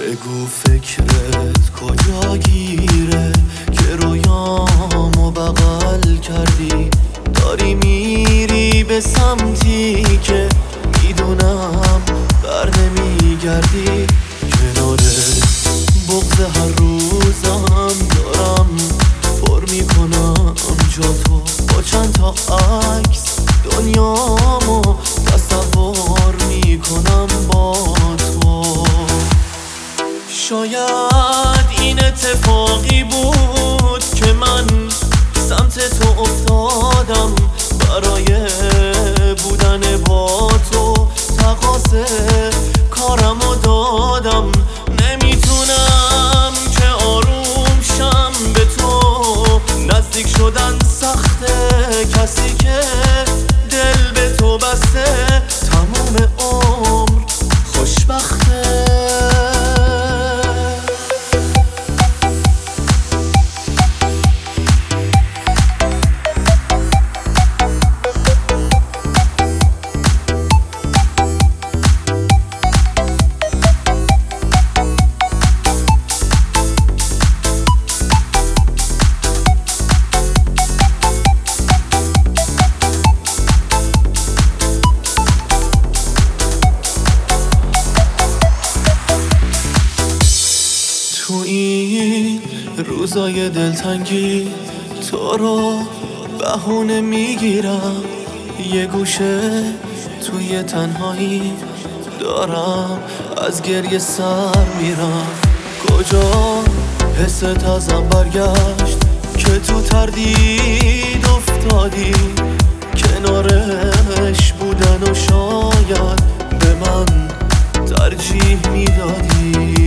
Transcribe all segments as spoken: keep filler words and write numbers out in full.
بگو فکرت کجا گیره که رویامو بغل کردی، داری میری به سمتی که میدونم بر نمیگردی. کنارت بغض هر روزم دارم پر میکنم جا تو، با چند تا عکس دنیامو تصور میکنم با تو. شاید این اتفاقی بود که من سمت تو افتادم، برای بودن با تو تقاضا کارمو دادم. نمیتونم که آروم شم به تو، نزدیک شدن سخته، کسی که دل به تو بسته تموم عمر خوشبخته. تو این روزای دلتنگی تو رو بهونه میگیرم، یه گوشه توی تنهایی دارم از گریه سر میرم. کجا حست ازم برگشت که تو تردید افتادی، کنارش بودن و شاید به من ترجیح میدادی.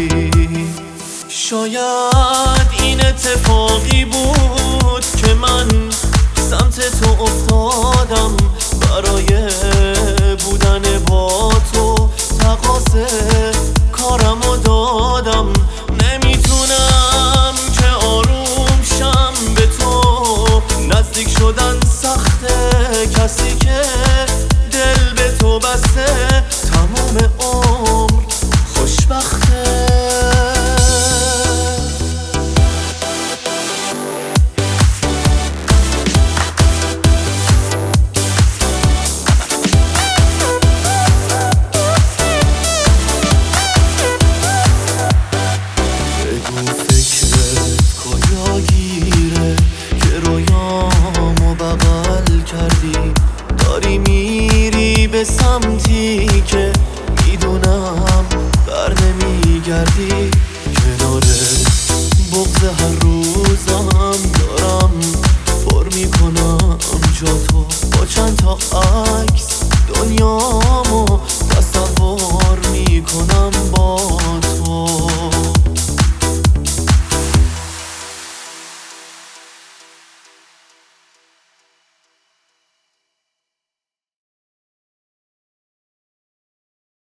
شاید این اتفاقی بود که من سمت تو افتادم، برای بودن با تو تقاضا